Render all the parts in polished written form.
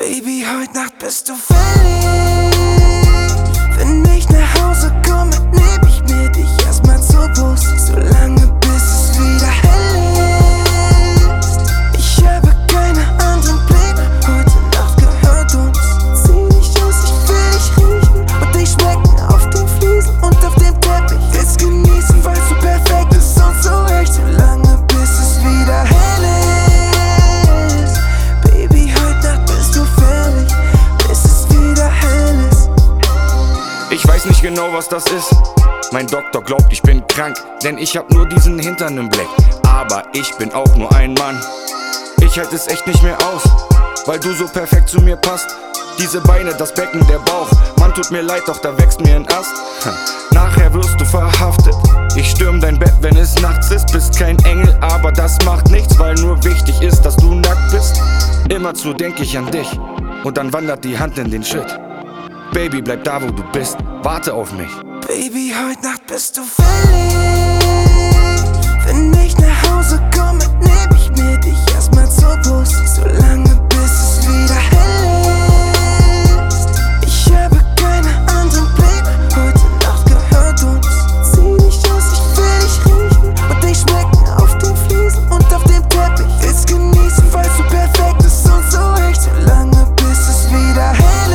Baby, heute Nacht bist du fällig. Wenn ich nach Hause komme, nehm ich mir dich erstmal zur Brust, solange bis es wieder hell ist. Ich habe keine anderen Pläne, heute Nacht gehört uns. Zieh dich aus, ich will dich riechen und dich schmecken auf den Fliesen und auf dem Teppich. Will's genießen, weil's so perfekt ist und so echt, solange bis es wieder hell ist. Baby, heute Nacht bist du fällig, bis es wieder hell ist. Ich weiß nicht genau, was das ist. Mein Doktor glaubt, ich bin krank, denn ich hab nur diesen Hintern im Blick. Aber ich bin auch nur ein Mann. Ich halte es echt nicht mehr aus, weil du so perfekt zu mir passt. Diese Beine, das Becken, der Bauch. Mann, tut mir leid, doch da wächst mir ein Ast. Nachher wirst du verhaftet. Ich stürm dein Bett, wenn es nachts ist. Bist kein Engel, aber das macht nichts, weil nur wichtig ist, dass du nackt bist. Immerzu denk ich an dich und dann wandert die Hand in den Schritt. Baby, bleib da, wo du bist, warte auf mich. Baby, heute Nacht bist du fällig. Wenn ich nach Hause komme, nehm ich mir dich erstmal zur Brust, solange bis es wieder hell ist. Ich habe keine anderen Pläne, heute Nacht gehört uns. Zieh dich aus, ich will dich riechen und dich schmecken auf den Fliesen und auf dem Teppich. Will's genießen, weil's so perfekt ist und so echt, solange bis es wieder hell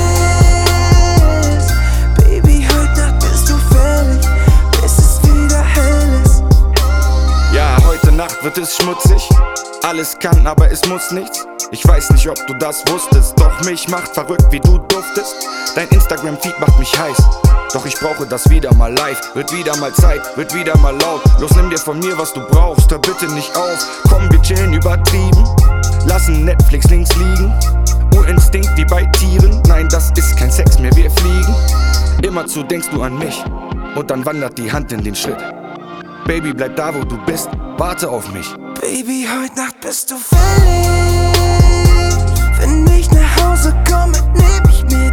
ist. Baby, heute Nacht bist du fällig, bis es wieder hell ist. Ja, heute Nacht wird es schmutzig. Alles kann, aber es muss nichts. Ich weiß nicht, ob du das wusstest, doch mich macht verrückt, wie du duftest. Dein Instagram-Feed macht mich heiß, doch ich brauche das wieder mal live. Wird wieder mal Zeit, wird wieder mal laut. Los, nimm dir von mir, was du brauchst, hör bitte nicht auf. Komm, wir chillen übertrieben, lassen Netflix links liegen. Urinstinkt wie bei Tieren, nein, das ist kein Sex mehr, wir fliegen. Immerzu denkst du an mich und dann wandert die Hand in den Schritt. Baby, bleib da, wo du bist, warte auf mich. Baby, heute Nacht bist du fällig. Wenn ich nach Hause komme, nehm ich mir